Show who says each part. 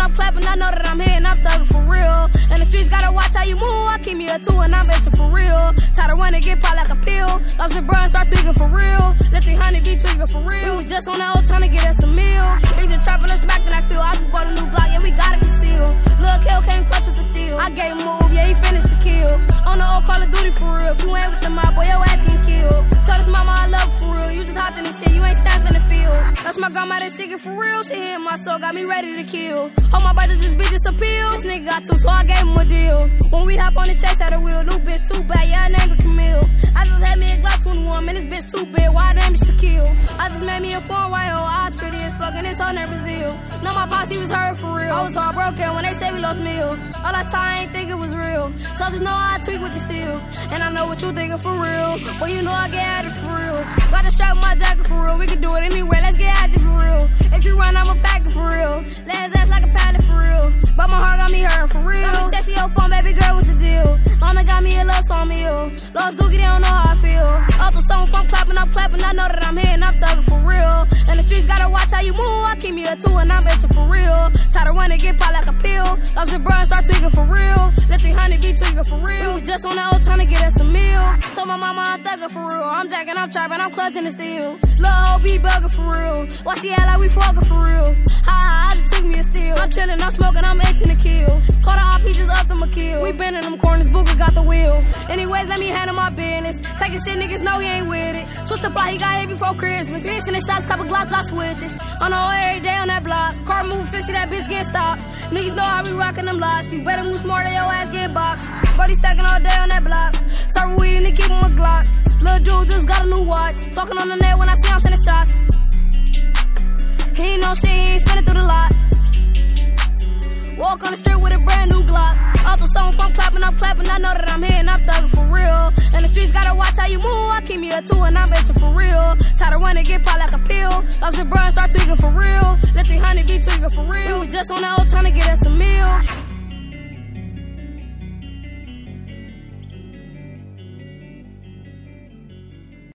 Speaker 1: I'm clapping, I know that I'm here and I'm thugging for real. And the streets gotta watch how you move, I keep me a two and I'm bitching for real. Try to run and get popped like a pill. Lost the bruh and start tweaking for real. Let 300 be tweaking for real. We was just on that old trying to get us a meal. They just trapping us back in that field. I just bought a new block, yeah, we gotta conceal. Lil' Kill came clutch with the steel. I gave him a move, yeah, he finished the kill. On the old Call of Duty for real. If you ain't with the mob, boy, your ass getting killed. Told his mama I love her for real. You just hopped in this shit, you ain't stamped in the field. That's my grandma, that shit get for real. She hit my soul, got me ready to kill. Oh, my brother, this bitch just appeal. This nigga got two, so I gave him a deal. When we hop on this chase at a wheel, new bitch too bad, yeah, I named her Camille. I just had me a Glock 21, man, this bitch too big, why I named it Shaquille? I just made me a 4-YO, eyes pretty as fuck, and it's on there Brazil. Know my posse was hurt for real. I was heartbroken when they said we lost meal. All that time, I ain't think it was real. So just know I tweak with the steel. And I know what you thinking for real. Well, you know I get at it for real. Got to strap my jacket for real. We can do it anywhere, let's get at it for real. If you run, I'ma pack it for real. Let his ass like a padded for real. But my heart got me hurting for real. Let me text your phone, baby girl, what's the deal? Mama got me a love song meal. Lost Dookie, they don't know how I feel. Also, song, I'm clapping, I know that I'm here and I'm thugging for real. And the streets gotta watch how you move. I keep me a two and I'm bitching for real. Try to run and get popped like a pill. Lost the bruh and start tweaking for real. Let 300 be tweaking for real. We was just on that old trying to get us a meal. Told my mama I'm thugging for real. I'm jacking, I'm trapping, I'm clutching the steel. Lil' hoe be bugging for real. Why she act like we fucking for real? Ha, I just took me a steal. I'm chillin', I'm smoking, I'm itching to kill. Call the RP, just up them a kill. We been in them corners, Booker got the wheel. Anyways, let me handle my business. Taking shit, niggas know he ain't with it. Twist the plot, he got hit before Christmas. Bitch in the shots, couple glocks, got switches. On the way every day on that block. Car move, fishy, that bitch get stopped. Niggas know how we rockin' them lots. You better move smart or your ass get boxed. Brody stacking all day on that block. Serve weed and they keep him a Glock. Lil' dude just got a new watch. Talking on the net when I see I'm sending shots. He ain't no shit, he ain't spinning through the lot. Walk on the street with a brand new Glock. Also, song, I'm clapping, I know that I'm here and I'm thugging for real. And the streets gotta watch how you move. I keep me a two and I'm bitching for real. Try to run and get popped like a pill. Lost the bruh and start tweaking for real. Let 300 be tweaking for real. We was just on that old trying to get us a meal.